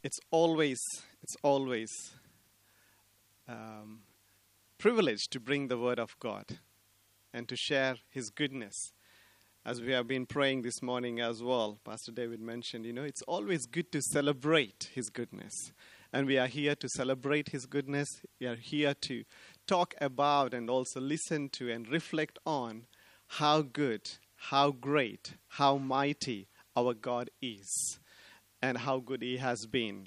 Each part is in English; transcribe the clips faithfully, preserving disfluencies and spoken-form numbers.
it's always, it's always um, privilege to bring the word of God and to share his goodness. As we have been praying this morning as well, Pastor David mentioned, you know, it's always good to celebrate his goodness. And we are here to celebrate his goodness. We are here to talk about and also listen to and reflect on how good, how great, how mighty our God is and how good he has been.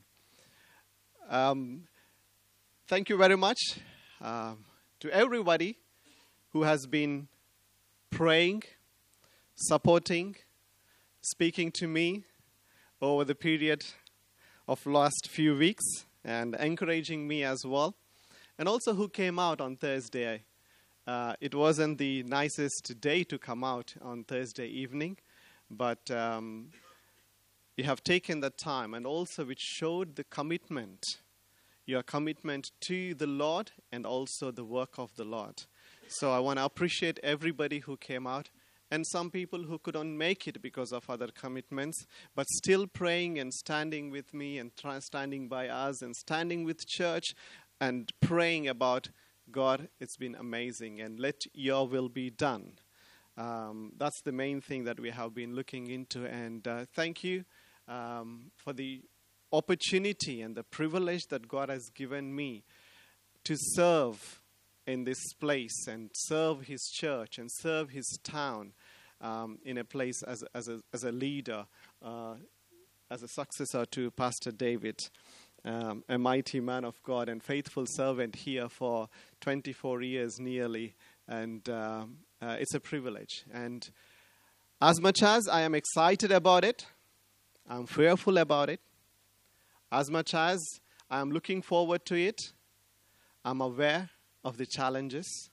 Um, thank you very much uh, to everybody who has been praying, supporting, speaking to me over the period of last few weeks and encouraging me as well. And also who came out on Thursday. Uh, it wasn't the nicest day to come out on Thursday evening, but um, you have taken the time and also which showed the commitment, your commitment to the Lord and also the work of the Lord. So I want to appreciate everybody who came out and some people who couldn't make it because of other commitments, but still praying and standing with me and try, standing by us and standing with church and praying about God. It's been amazing, and let your will be done. Um, that's the main thing that we have been looking into, and uh, thank you um, for the opportunity and the privilege that God has given me to serve in this place and serve his church and serve his town um, in a place as, as, a, as a leader, uh, as a successor to Pastor David, um, a mighty man of God and faithful servant here for twenty-four years nearly. And um, uh, it's a privilege. And as much as I am excited about it, I'm fearful about it, as much as I am looking forward to it, I'm aware of the challenges.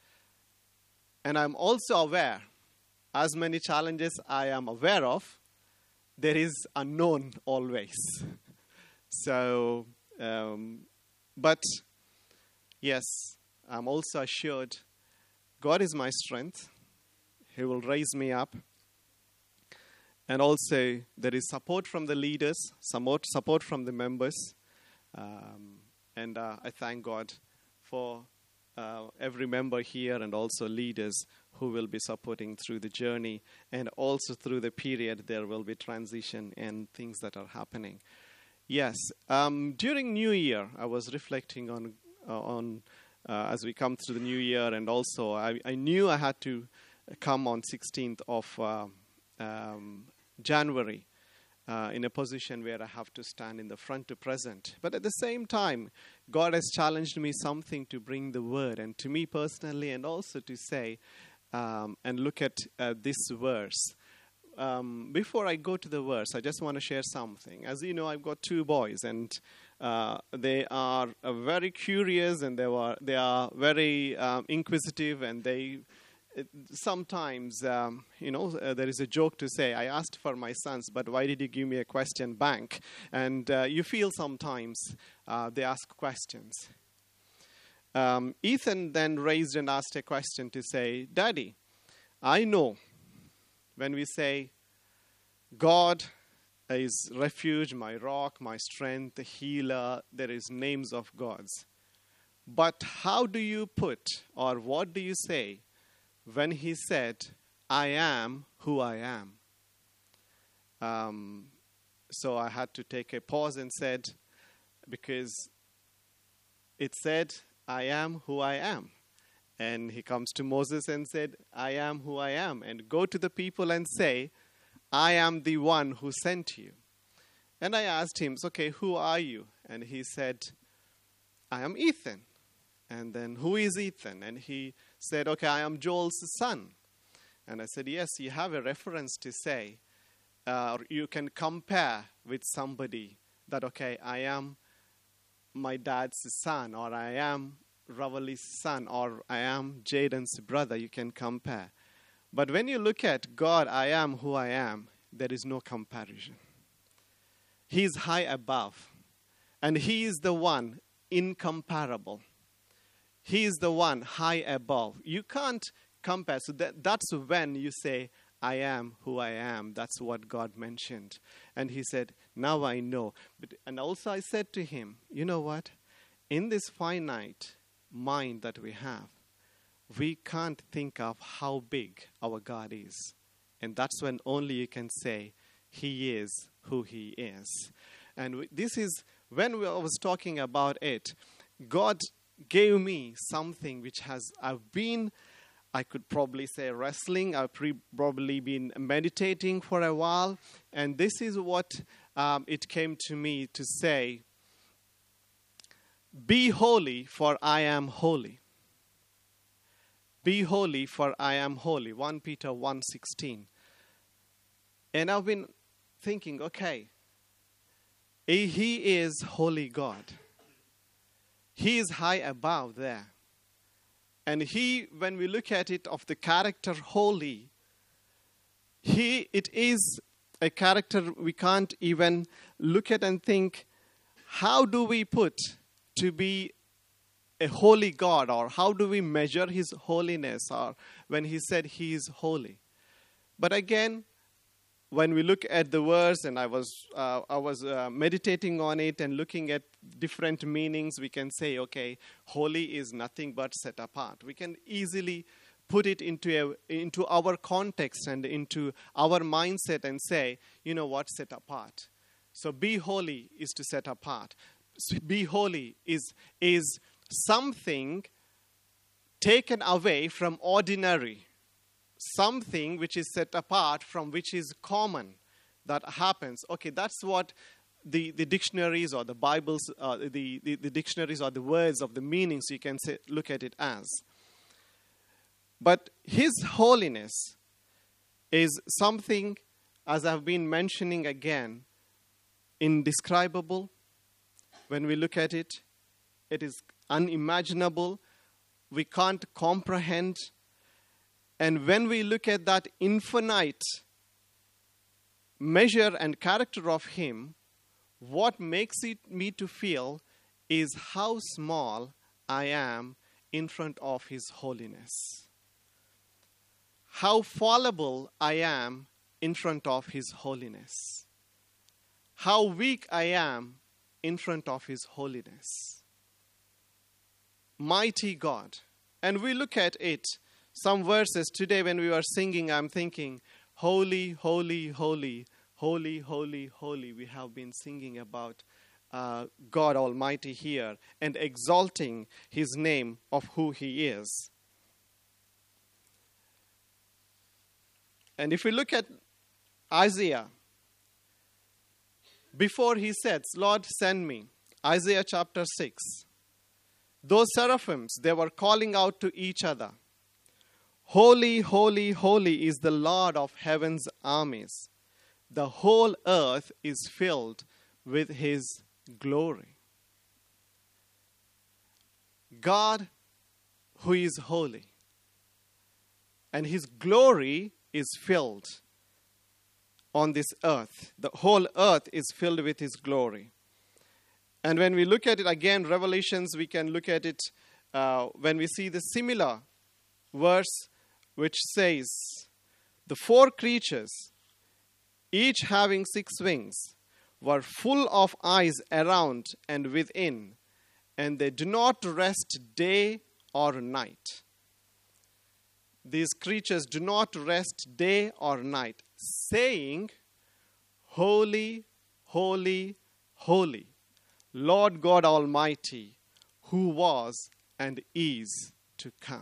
And I'm also aware, as many challenges I am aware of, there is unknown always. So, um, but yes, I'm also assured God is my strength. He will raise me up. And also there is support from the leaders, support, support from the members. Um, and uh, I thank God for Uh, every member here and also leaders who will be supporting through the journey, and also through the period there will be transition and things that are happening. Yes, um, during New Year I was reflecting on uh, on uh, as we come through the New Year, and also I, I knew I had to come on sixteenth of uh, um, January uh, in a position where I have to stand in the front to present. But at the same time, God has challenged me something to bring the word, and to me personally, and also to say um, and look at uh, this verse. Um, before I go to the verse, I just want to share something. As you know, I've got two boys, and uh, they are uh, very curious, and they are they are very um, inquisitive, and they uh, sometimes, um, you know, uh, there is a joke to say, I asked for my sons, but why did you give me a question bank? And uh, you feel sometimes uh, they ask questions. Um, Ethan then raised and asked a question to say, Daddy, I know when we say, God is refuge, my rock, my strength, the healer, there is names of gods. But how do you put, or what do you say, when he said, I am who I am? Um, so I had to take a pause and said, because it said, I am who I am. And he comes to Moses and said, I am who I am. And go to the people and say, I am the one who sent you. And I asked him, okay, who are you? And he said, I am Ethan. And then, who is Ethan? And he said, okay, I am Joel's son. And I said, yes, you have a reference to say, uh, or you can compare with somebody that, okay, I am my dad's son, or I am Ravali's son, or I am Jaden's brother. You can compare. But when you look at God, I am who I am, there is no comparison. He is high above, and he is the one incomparable. He is the one high above. You can't compare. So that, that's when you say, I am who I am. That's what God mentioned. And he said, Now I know. But, and also I said to him, you know what? In this finite mind that we have, we can't think of how big our God is. And that's when only you can say, He is who He is. And this is, when I was talking about it, God gave me something which has, I've been, I could probably say wrestling, I've pre- probably been meditating for a while. And this is what um, it came to me to say, be holy, for I am holy. Be holy, for I am holy. First Peter one sixteen. And I've been thinking, okay, He is holy God. He is high above there. And He, when we look at it of the character holy, He, it is a character we can't even look at and think, how do we put to be a holy God, or how do we measure His holiness, or when He said He is holy? But again, when we look at the verse, and I was uh, I was uh, meditating on it and looking at different meanings, we can say, okay, holy is nothing but set apart. We can easily put it into a, into our context and into our mindset and say, you know what, set apart. So be holy is to set apart. Be holy is is something taken away from ordinary, something which is set apart from which is common, that happens. Okay, that's what the, the dictionaries or the Bibles, uh, the, the, the dictionaries or the words of the meanings you can say, look at it as. But His holiness is something, as I've been mentioning again, indescribable. When we look at it, it is unimaginable. We can't comprehend. And when we look at that infinite measure and character of Him, what makes it me to feel is how small I am in front of His holiness. How fallible I am in front of His holiness. How weak I am in front of His holiness. Mighty God. And we look at it, some verses today when we were singing, I'm thinking, holy, holy, holy, holy, holy, holy. We have been singing about uh, God Almighty here and exalting His name of who He is. And if we look at Isaiah, before he says, Lord, send me, Isaiah chapter six, those seraphims, they were calling out to each other, holy, holy, holy is the Lord of heaven's armies. The whole earth is filled with His glory. God, who is holy, and His glory is filled on this earth. The whole earth is filled with His glory. And when we look at it again, Revelations, we can look at it uh, when we see the similar verse which says, the four creatures, each having six wings, were full of eyes around and within, and they do not rest day or night. These creatures do not rest day or night, saying, holy, holy, holy, Lord God Almighty, who was and is to come.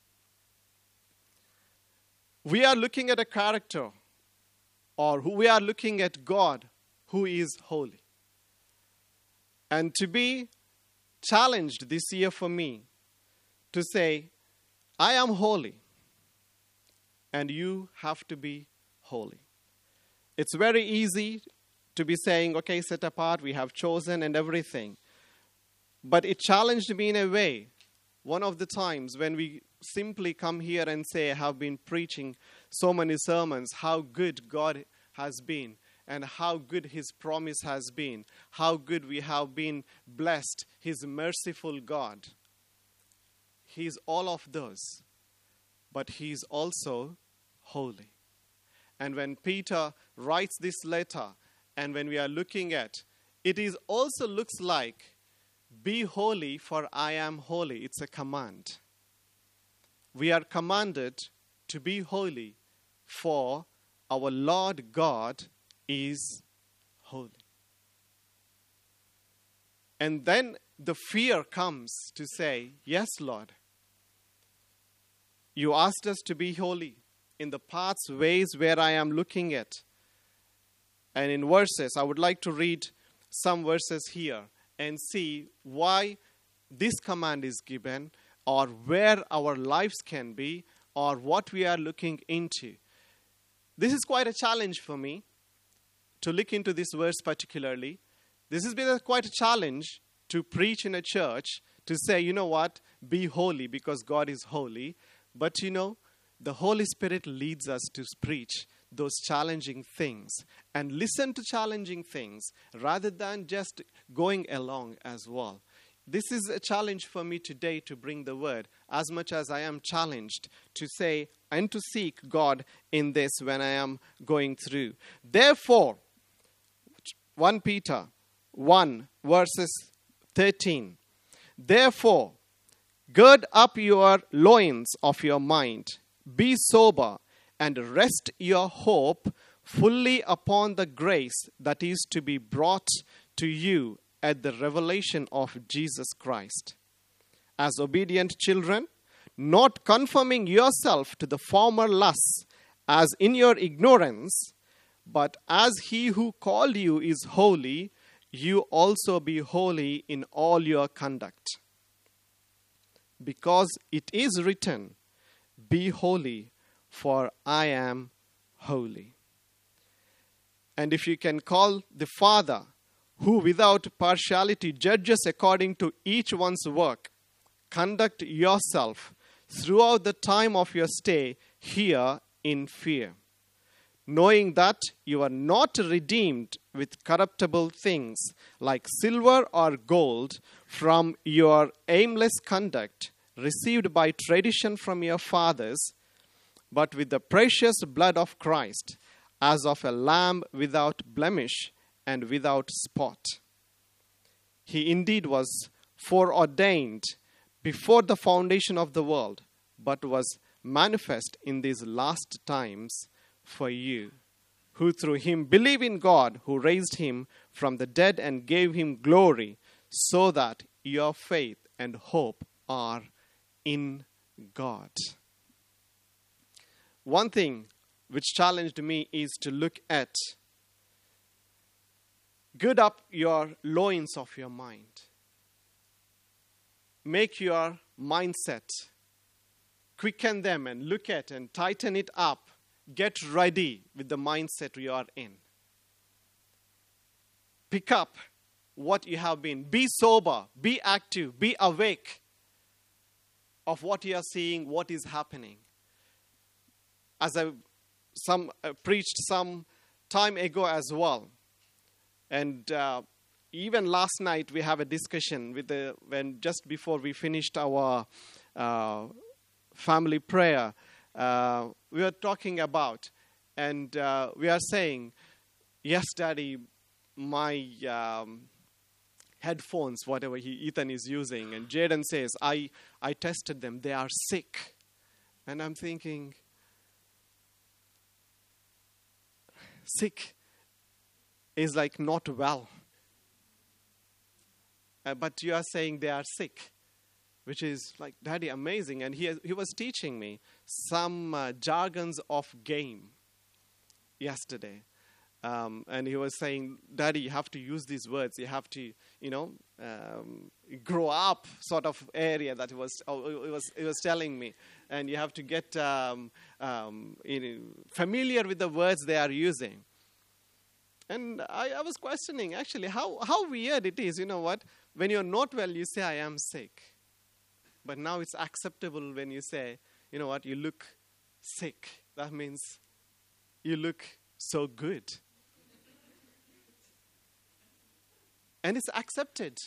We are looking at a character, or who we are looking at God, who is holy. And to be challenged this year for me to say, I am holy, and you have to be holy. It's very easy to be saying, okay, set apart, we have chosen and everything. But it challenged me in a way, one of the times when we simply come here and say, I have been preaching so many sermons, how good God has been, and how good His promise has been, how good we have been blessed, His merciful God. He is all of those, but He is also holy. And when Peter writes this letter, and when we are looking at, it is also looks like, be holy for I am holy. It's a command. We are commanded to be holy for our Lord God is holy. And then the fear comes to say, yes, Lord, you asked us to be holy in the paths, ways where I am looking at. And in verses, I would like to read some verses here and see why this command is given, or where our lives can be, or what we are looking into. This is quite a challenge for me to look into this verse particularly. This has been a, quite a challenge to preach in a church, to say, you know what, be holy because God is holy. But you know, the Holy Spirit leads us to preach those challenging things and listen to challenging things rather than just going along as well. This is a challenge for me today to bring the word, as much as I am challenged to say and to seek God in this when I am going through. Therefore, First Peter one verses thirteen. Therefore, gird up your loins of your mind, be sober, and rest your hope fully upon the grace that is to be brought to you at the revelation of Jesus Christ. As obedient children, not conforming yourself to the former lusts as in your ignorance, but as he who called you is holy, you also be holy in all your conduct. Because it is written, be holy, for I am holy. And if you can call the Father, who without partiality judges according to each one's work, conduct yourself throughout the time of your stay here in fear, knowing that you are not redeemed with corruptible things like silver or gold from your aimless conduct received by tradition from your fathers, but with the precious blood of Christ, as of a lamb without blemish and without spot. He indeed was foreordained before the foundation of the world, but was manifest in these last times for you, who through him believe in God, who raised him from the dead and gave him glory, so that your faith and hope are in God. One thing which challenged me is to look at, gird up your loins of your mind. Make your mindset, quicken them and look at and tighten it up. Get ready with the mindset you are in. Pick up what you have been. Be sober, be active, be awake of what you are seeing, what is happening. As I some uh, preached some time ago as well, and uh, even last night we have a discussion with the when just before we finished our uh, family prayer. Uh, we were talking about, and uh, we are saying, yes, Daddy, my um, headphones, whatever he, Ethan is using, and Jaden says, I, I tested them, they are sick. And I'm thinking, sick is like not well. Uh, but you are saying they are sick, which is like, Daddy, amazing. And he he was teaching me some uh, jargons of game yesterday. Um, and he was saying, Daddy, you have to use these words. You have to, you know, um, grow up sort of area that he was, oh, he was, he was telling me. And you have to get um, um, you know, familiar with the words they are using. And I, I was questioning, actually, how, how weird it is. You know what? When you're not well, you say, I am sick. But now it's acceptable when you say, you know what, you look sick. That means you look so good. And it's accepted.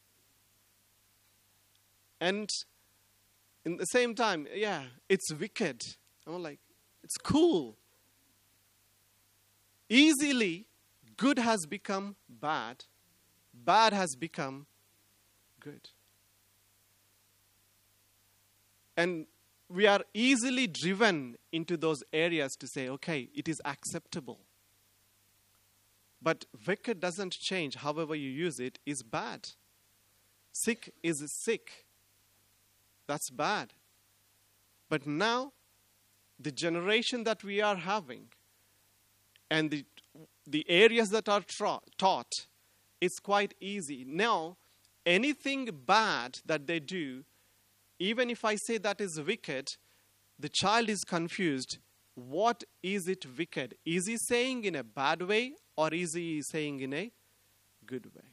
And in the same time, yeah, it's wicked. I'm like, it's cool. Easily good has become bad, bad has become good. And we are easily driven into those areas to say, okay, it is acceptable. But wicked doesn't change. However you use it is bad. Sick is sick. That's bad. But now, the generation that we are having and the, the areas that are tra- taught, it's quite easy. Now, anything bad that they do, even if I say that is wicked, the child is confused. What is it wicked? Is he saying in a bad way or is he saying in a good way?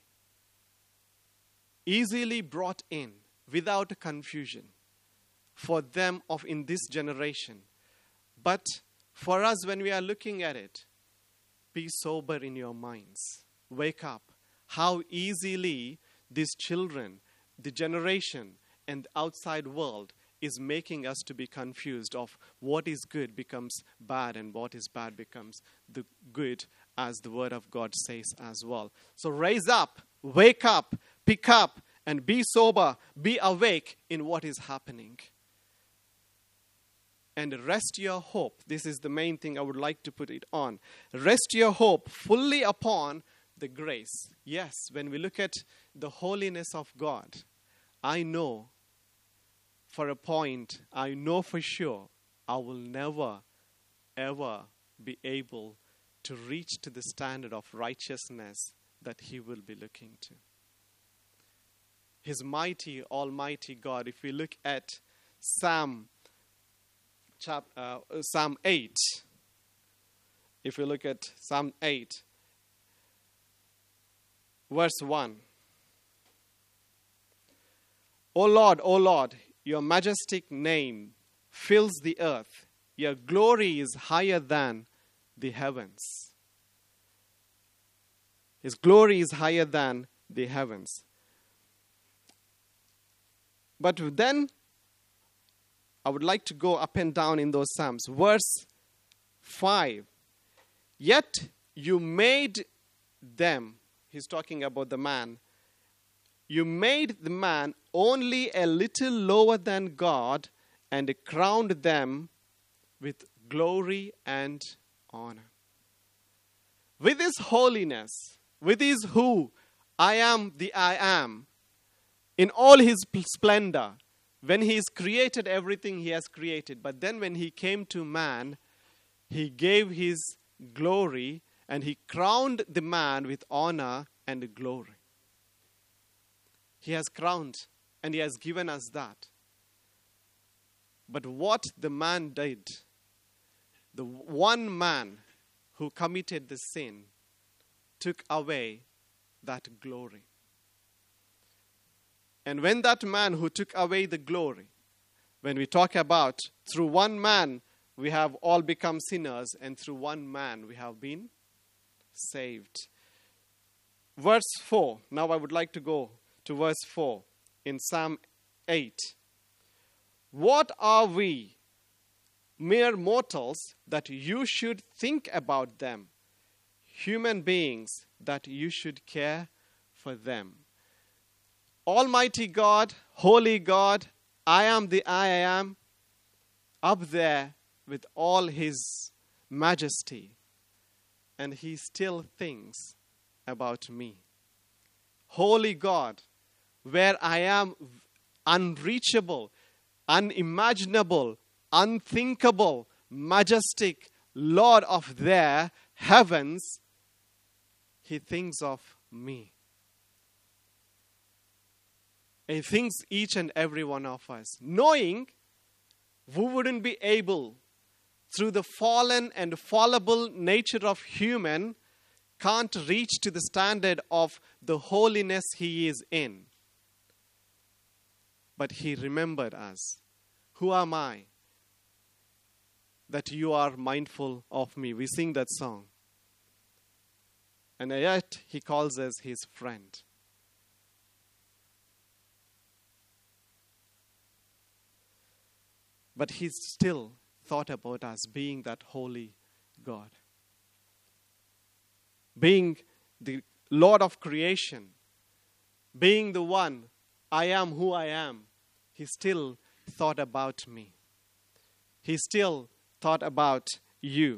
Easily brought in without confusion for them of in this generation. But for us, when we are looking at it, be sober in your minds. Wake up. How easily these children, the generation, and the outside world is making us to be confused of what is good becomes bad and what is bad becomes the good, as the word of God says as well. So raise up, wake up, pick up, and be sober, be awake in what is happening. And rest your hope. This is the main thing I would like to put it on. Rest your hope fully upon the grace. Yes, when we look at the holiness of God, I know for a point, I know for sure, I will never, ever be able to reach to the standard of righteousness that He will be looking to. His mighty, almighty God, if we look at Psalm, chap, uh, Psalm eight, if we look at Psalm eight, verse one. O Lord, O Lord, your majestic name fills the earth. Your glory is higher than the heavens. His glory is higher than the heavens. But then, I would like to go up and down in those Psalms. Verse five. Yet you made them, he's talking about the man, you made the man only a little lower than God and crowned them with glory and honor. With His holiness, with His who, I am the I am, in all His splendor, when He has created everything He has created, but then when He came to man, He gave His glory and He crowned the man with honor and glory. He has crowned and He has given us that. But what the man did, the one man who committed the sin, took away that glory. And when that man who took away the glory, when we talk about through one man we have all become sinners and through one man we have been saved. Verse four, now I would like to go to verse four in Psalm eight. What are we, mere mortals, that you should think about them? Human beings, that you should care for them. Almighty God, holy God, I am the I am, up there with all His majesty. And He still thinks about me. Holy God, where I am unreachable, unimaginable, unthinkable, majestic Lord of their heavens, He thinks of me. He thinks each and every one of us, knowing we wouldn't be able, through the fallen and fallible nature of human, can't reach to the standard of the holiness He is in. But He remembered us. Who am I that you are mindful of me? We sing that song. And yet He calls us His friend. But He still thought about us being that holy God. being the Lord of creation, being the one, I am who I am, he still thought about me. He still thought about you.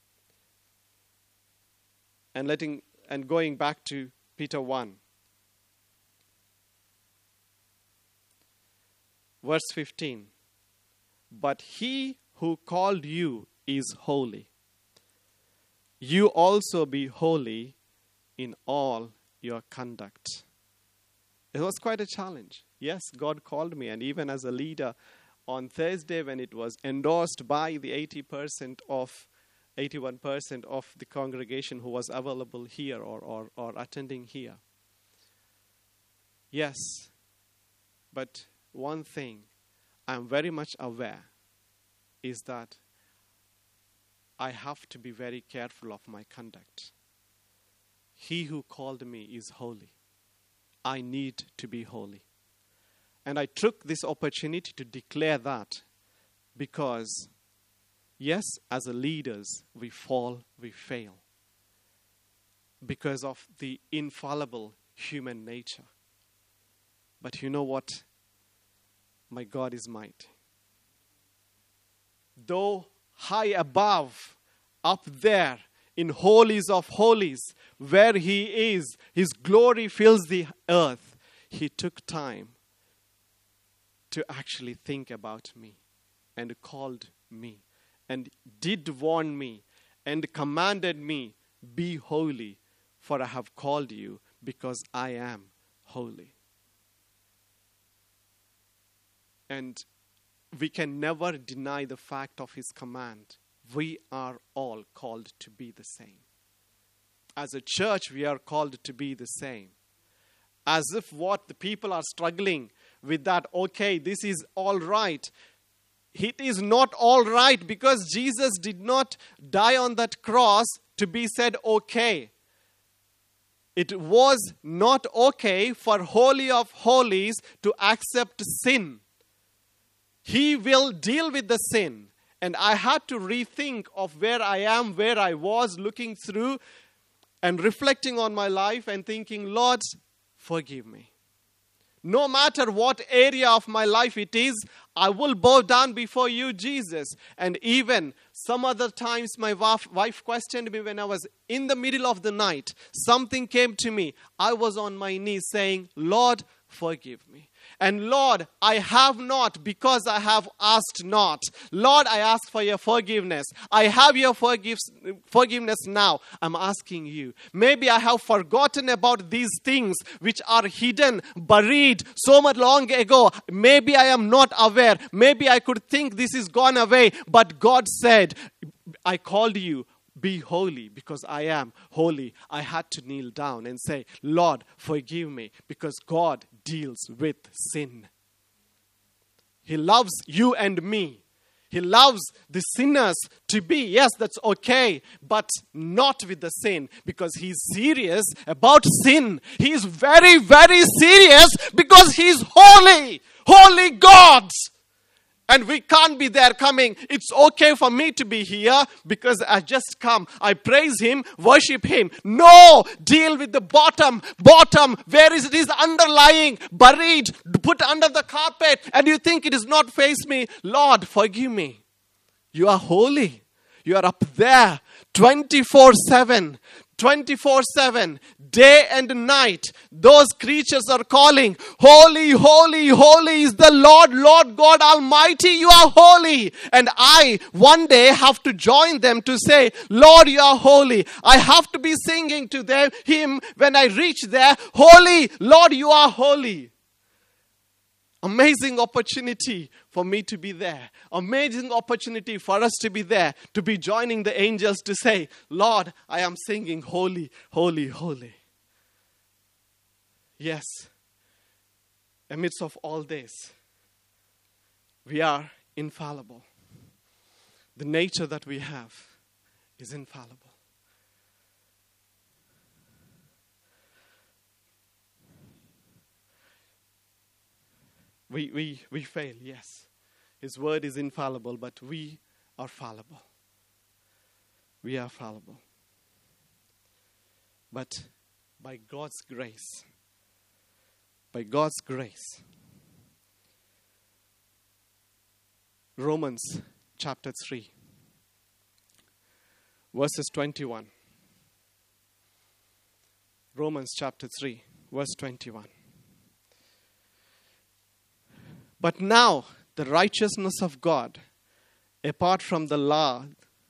And letting and going back to Peter one. Verse fifteen. But he who called you is holy. You also be holy in all your conduct. It was quite a challenge. Yes, God called me, and even as a leader on Thursday, when it was endorsed by the eighty percent of eighty-one percent of the congregation who was available here or, or, or attending here. Yes, but one thing I'm very much aware is that I have to be very careful of my conduct. He who called me is holy. I need to be holy. And I took this opportunity to declare that because, yes, as a leaders, we fall, we fail because of the infallible human nature. But you know what? My God is mighty. Though high above, up there, in holies of holies, where he is, his glory fills the earth, he took time to actually think about me and called me and did warn me and commanded me, be holy, for I have called you because I am holy. And we can never deny the fact of his command. We are all called to be the same. As a church, we are called to be the same. As if what the people are struggling with that, okay, this is all right. It is not all right because Jesus did not die on that cross to be said okay. It was not okay for Holy of Holies to accept sin. He will deal with the sin. And I had to rethink of where I am, where I was, looking through and reflecting on my life and thinking, Lord, forgive me. No matter what area of my life it is, I will bow down before you, Jesus. And even some other times my wife questioned me when I was in the middle of the night. Something came to me. I was on my knees saying, Lord, forgive me. And Lord, I have not because I have asked not. Lord, I ask for your forgiveness. I have your forgiveness now. I'm asking you. Maybe I have forgotten about these things which are hidden, buried so much long ago. Maybe I am not aware. Maybe I could think this is gone away. But God said, I called you. Be holy because I am holy. I had to kneel down and say, Lord, forgive me because God deals with sin. He loves you and me. He loves the sinners to be. Yes, that's okay, but not with the sin because he's serious about sin. He is very, very serious because he's holy. Holy God. And we can't be there coming. It's okay for me to be here because I just come. I praise him, worship him. No, deal with the bottom. Bottom, where is it is underlying, buried, put under the carpet. And you think it is not face me. Lord, forgive me. You are holy. You are up there twenty-four seven. twenty-four seven, day and night, those creatures are calling, holy, holy, holy is the Lord, Lord God Almighty, you are holy. And I one day have to join them to say, Lord, you are holy. I have to be singing to them, him when I reach there, holy, Lord, you are holy. Amazing opportunity for me to be there. Amazing opportunity for us to be there. To be joining the angels to say, Lord, I am singing holy, holy, holy. Yes. Amidst of all this, we are infallible. The nature that we have is infallible. We, we, we fail, yes. His word is infallible, but we are fallible. We are fallible. but by God's grace. By God's grace. Romans chapter three, verses twenty-one. Romans chapter three, verse twenty-one. But now the righteousness of God, apart from the law,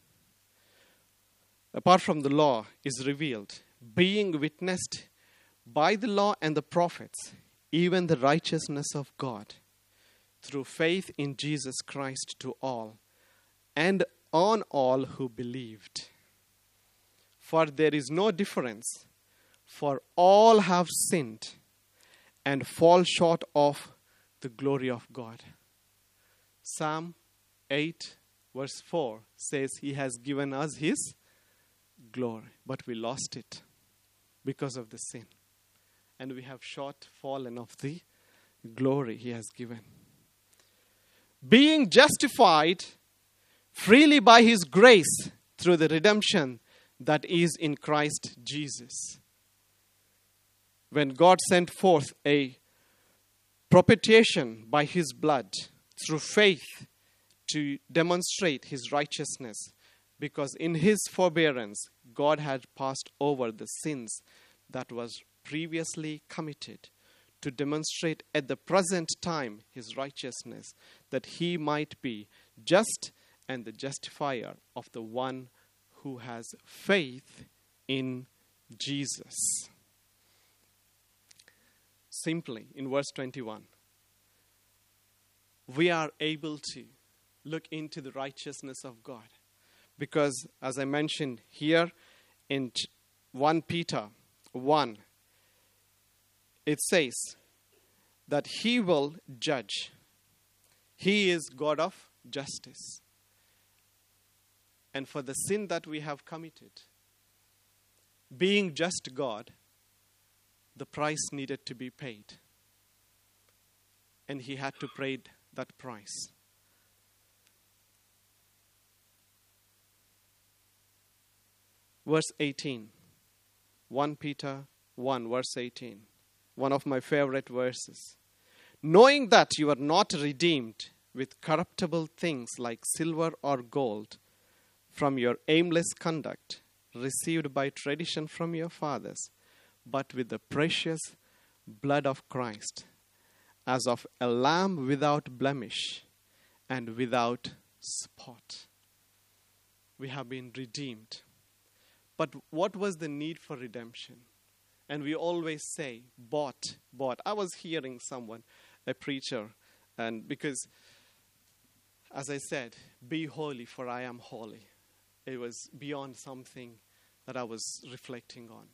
apart from the law, is revealed, being witnessed by the law and the prophets, even the righteousness of God, through faith in Jesus Christ to all, and on all who believed. For there is no difference, for all have sinned and fall short of the glory of God. Psalm eight, verse four says He has given us His glory, but we lost it because of the sin. And we have short fallen of the glory He has given. Being justified freely by His grace through the redemption that is in Christ Jesus. When God sent forth a propitiation by His blood through faith to demonstrate His righteousness, because in His forbearance God had passed over the sins that was previously committed, to demonstrate at the present time His righteousness, that He might be just and the justifier of the one who has faith in Jesus. Simply, in verse twenty-one, we are able to look into the righteousness of God. Because, as I mentioned here in First Peter one, it says that He will judge. He is God of justice. And for the sin that we have committed, being just God, the price needed to be paid. And He had to pay that price. Verse eighteen. First Peter one, verse eighteen. One of my favorite verses. Knowing that you are not redeemed with corruptible things like silver or gold from your aimless conduct received by tradition from your fathers, but with the precious blood of Christ, as of a lamb without blemish and without spot. We have been redeemed. But what was the need for redemption? And we always say, bought, bought. I was hearing someone, a preacher, and because, as I said, be holy, for I am holy. It was beyond something that I was reflecting on.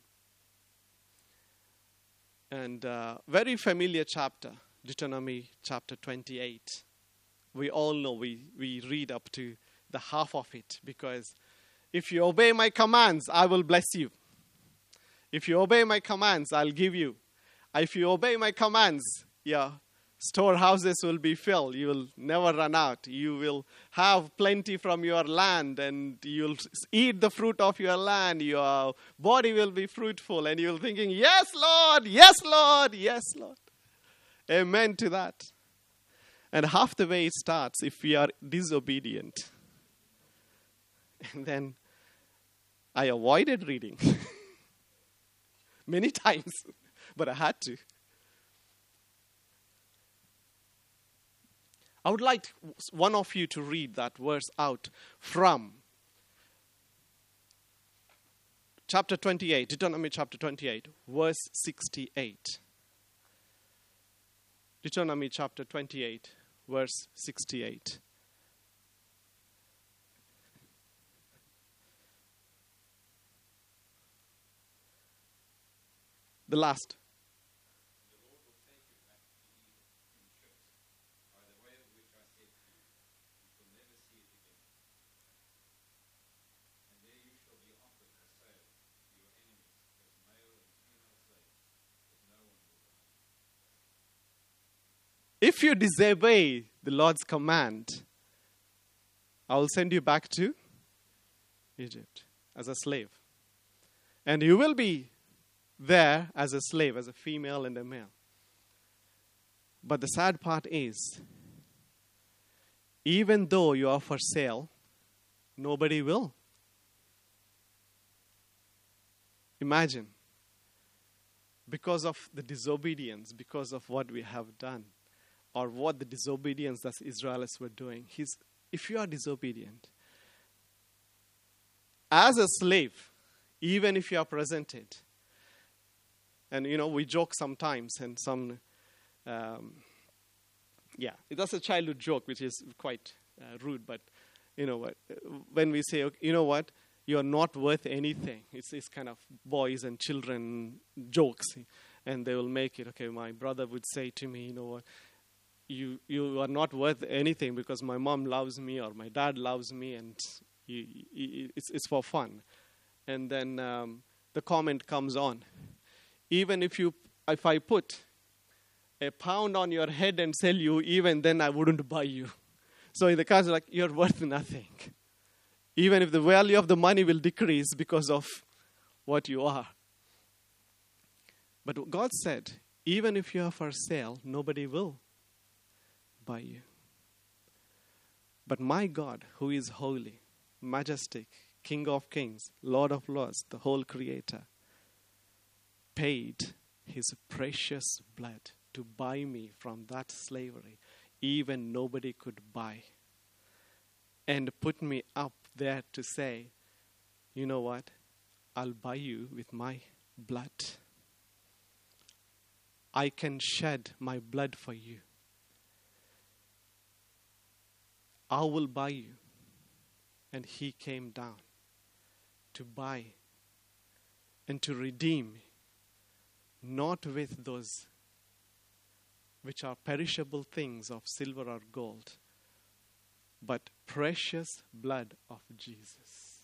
And uh, very familiar chapter, Deuteronomy chapter twenty-eight. We all know, we, we read up to the half of it, because if you obey my commands, I will bless you. If you obey my commands, I'll give you. If you obey my commands, your storehouses will be filled. You will never run out. You will have plenty from your land, and you'll eat the fruit of your land. Your body will be fruitful, and you'll thinking, yes, Lord, yes, Lord, yes, Lord. Amen to that. And half the way it starts if we are disobedient. And then I avoided reading. Many times, but I had to. I would like one of you to read that verse out from chapter twenty-eight, Deuteronomy chapter twenty-eight, verse sixty-eight. Deuteronomy chapter twenty-eight, verse sixty-eight. The last. The Lord will take you back to Eden in ships, by the way of which I said to you, you shall never see it again. And there you shall be offered for sale to your enemies as male and female slaves, that no one will buy you. If you disobey the Lord's command, I will send you back to Egypt as a slave. And you will be there as a slave, as a female and a male. But the sad part is, even though you are for sale, nobody will. Imagine, because of the disobedience, because of what we have done, or what the disobedience that Israelites were doing. He's, if you are disobedient, as a slave, even if you are presented, and you know, we joke sometimes, and some, um, yeah, that's a childhood joke, which is quite uh, rude, but you know what, when we say, okay, you know what, you're not worth anything, it's this kind of boys and children jokes, and they will make it, okay, my brother would say to me, you know what, you you are not worth anything because my mom loves me or my dad loves me, and you, you, it's, it's for fun. And then um, the comment comes on, even if you, if I put a pound on your head and sell you, even then I wouldn't buy you. So in the case, like, you're worth nothing. Even if the value of the money will decrease because of what you are. But God said, even if you are for sale, nobody will buy you. But my God, who is holy, majestic, King of kings, Lord of lords, the whole creator, paid his precious blood to buy me from that slavery, even nobody could buy, and put me up there to say, you know what, I'll buy you with my blood. I can shed my blood for you. I will buy you. And he came down to buy and to redeem, not with those which are perishable things of silver or gold, but precious blood of Jesus.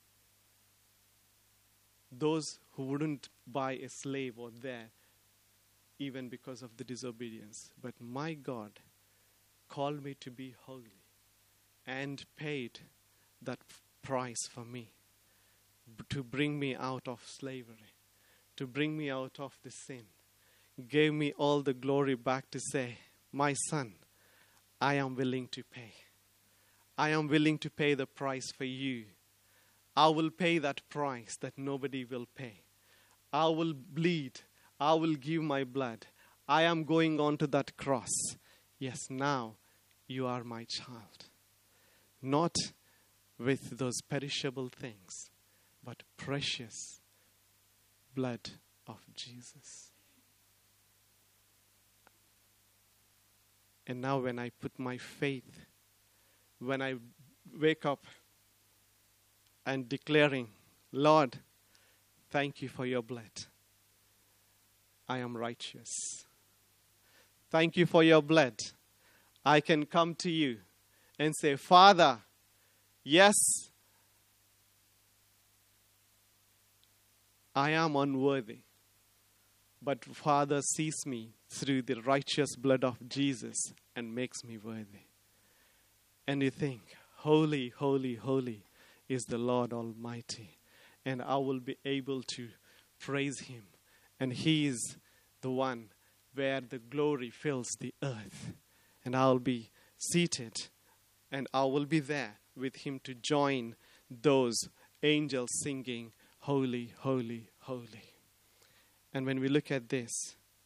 Those who wouldn't buy a slave were there even because of the disobedience. But my God called me to be holy and paid that price for me, to bring me out of slavery, to bring me out of the sin. Gave me all the glory back to say, my son, I am willing to pay. I am willing to pay the price for you. I will pay that price that nobody will pay. I will bleed. I will give my blood. I am going on to that cross. Yes, now you are my child. Not with those perishable things, but precious blood of Jesus. And now when I put my faith, when I wake up and declaring, Lord, thank you for your blood, I am righteous. Thank you for your blood. I can come to you and say, Father, yes, I am unworthy, but Father sees me through the righteous blood of Jesus and makes me worthy. And you think, holy, holy, holy is the Lord Almighty. And I will be able to praise him. And he is the one where the glory fills the earth. And I'll be seated and I will be there with him to join those angels singing, holy, holy, holy. And when we look at this,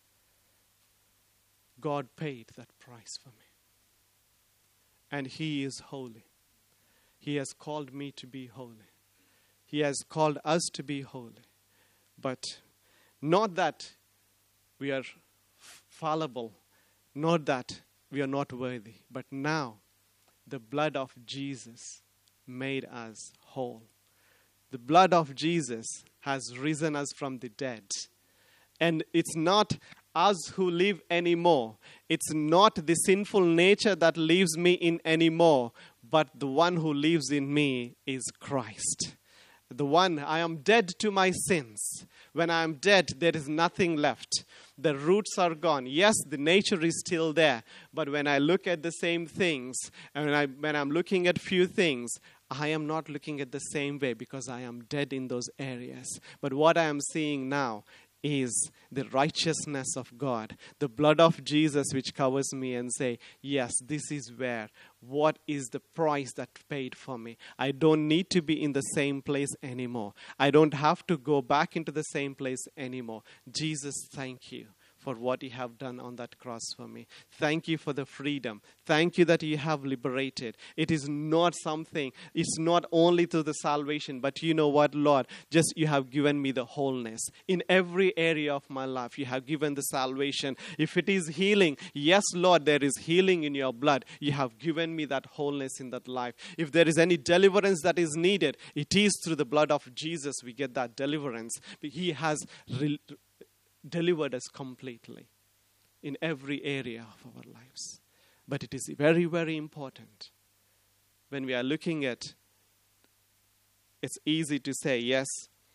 God paid that price for me. And he is holy. He has called me to be holy. He has called us to be holy. But not that we are fallible, not that we are not worthy, but now the blood of Jesus made us whole. The blood of Jesus has risen us from the dead. And it's not us who live anymore. It's not the sinful nature that lives me in anymore, but the one who lives in me is Christ. The one, I am dead to my sins. When I am dead, there is nothing left. The roots are gone. Yes, the nature is still there. But when I look at the same things, and when, I, when I'm looking at few things, I am not looking at the same way because I am dead in those areas. But what I am seeing now, is the righteousness of God, the blood of Jesus which covers me, and say, yes, this is where, what is the price that paid for me. I don't need to be in the same place anymore. I don't have to go back into the same place anymore. Jesus, thank you for what you have done on that cross for me. Thank you for the freedom. Thank you that you have liberated. It is not something, it's not only through the salvation, but you know what, Lord, just you have given me the wholeness. In every area of my life, you have given the salvation. If it is healing, yes, Lord, there is healing in your blood. You have given me that wholeness in that life. If there is any deliverance that is needed, it is through the blood of Jesus we get that deliverance. He has re- delivered us completely in every area of our lives. But it is very, very important when we are looking at, it's easy to say, yes,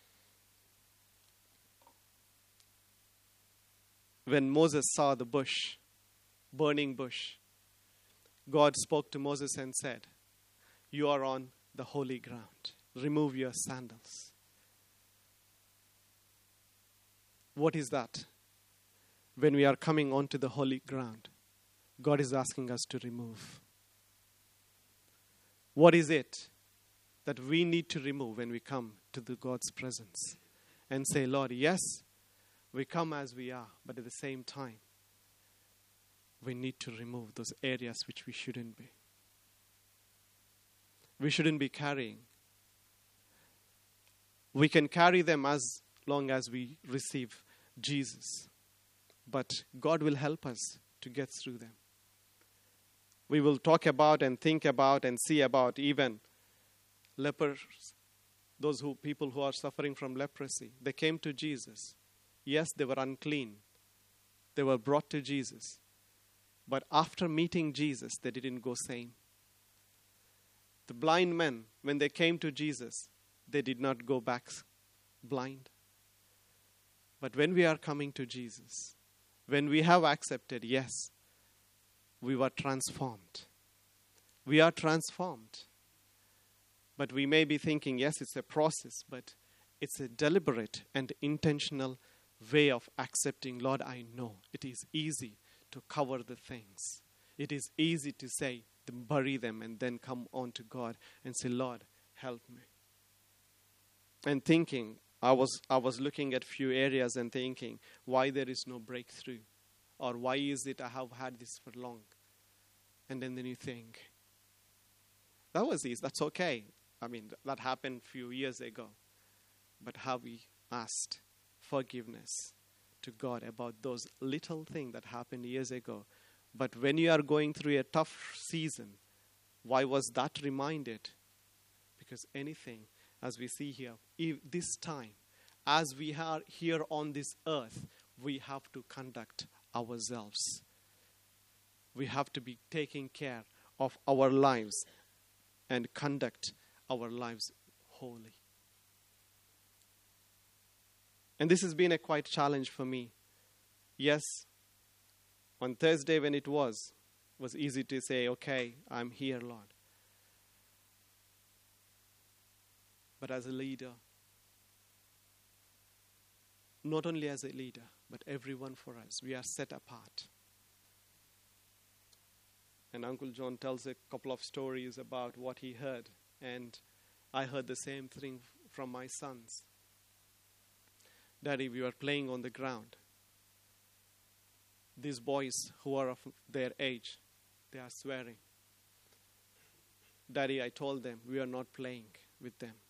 when Moses saw the bush, burning bush, God spoke to Moses and said, you are on the holy ground. Remove your sandals. What is that? When we are coming onto the holy ground, God is asking us to remove. What is it that we need to remove when we come to the God's presence? And say, Lord, yes, we come as we are, but at the same time, we need to remove those areas which we shouldn't be. We shouldn't be carrying. We can carry them as long as we receive Jesus. But God will help us to get through them. We will talk about and think about and see about even lepers, those who people who are suffering from leprosy. They came to Jesus. Yes, they were unclean. They were brought to Jesus. But after meeting Jesus, they didn't go same. The blind men, when they came to Jesus, they did not go back blind. But when we are coming to Jesus, when we have accepted, yes, we were transformed. We are transformed. But we may be thinking, yes, it's a process, but it's a deliberate and intentional way of accepting, Lord, I know it is easy to cover the things. It is easy to say, to bury them and then come on to God and say, Lord, help me. And thinking, I was I was looking at few areas and thinking why there is no breakthrough, or why is it I have had this for long. And then, then you think, that was easy, that's okay. I mean, that happened a few years ago. But have we asked forgiveness to God about those little things that happened years ago? But when you are going through a tough season, why was that reminded? Because anything, as we see here, if this time, as we are here on this earth, we have to conduct ourselves. We have to be taking care of our lives and conduct our lives holy. And this has been a quite challenge for me. Yes, on Thursday when it was, it was easy to say, okay, I'm here, Lord. But as a leader, not only as a leader, but everyone for us, we are set apart. And Uncle John tells a couple of stories about what he heard. And I heard the same thing from my sons. Daddy, we were playing on the ground. These boys who are of their age, they are swearing. Daddy, I told them we are not playing with them,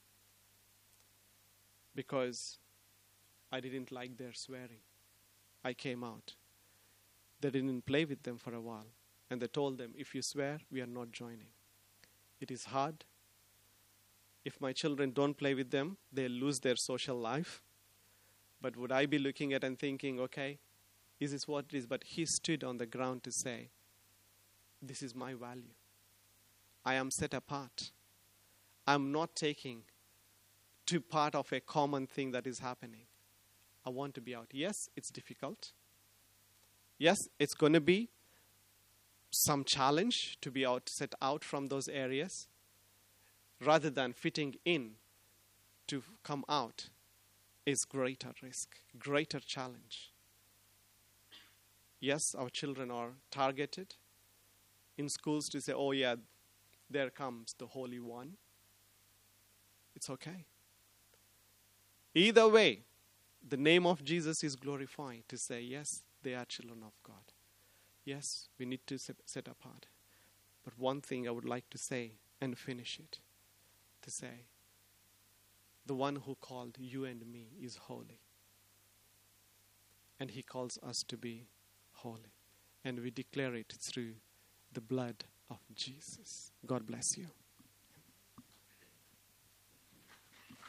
because I didn't like their swearing. I came out. They didn't play with them for a while. And they told them, if you swear, we are not joining. It is hard. If my children don't play with them, they lose their social life. But would I be looking at and thinking, okay, is this what it is? But he stood on the ground to say, this is my value. I am set apart. I'm not taking to part of a common thing that is happening. I want to be out. Yes, it's difficult. Yes, it's going to be some challenge to be out, set out from those areas, rather than fitting in to come out. is greater risk, greater challenge. Yes, our children are targeted in schools to say, oh yeah, there comes the Holy One. It's okay. Either way, the name of Jesus is glorified to say, yes, they are children of God. Yes, we need to set apart. But one thing I would like to say and finish it, to say, the one who called you and me is holy. And he calls us to be holy. And we declare it through the blood of Jesus. God bless you.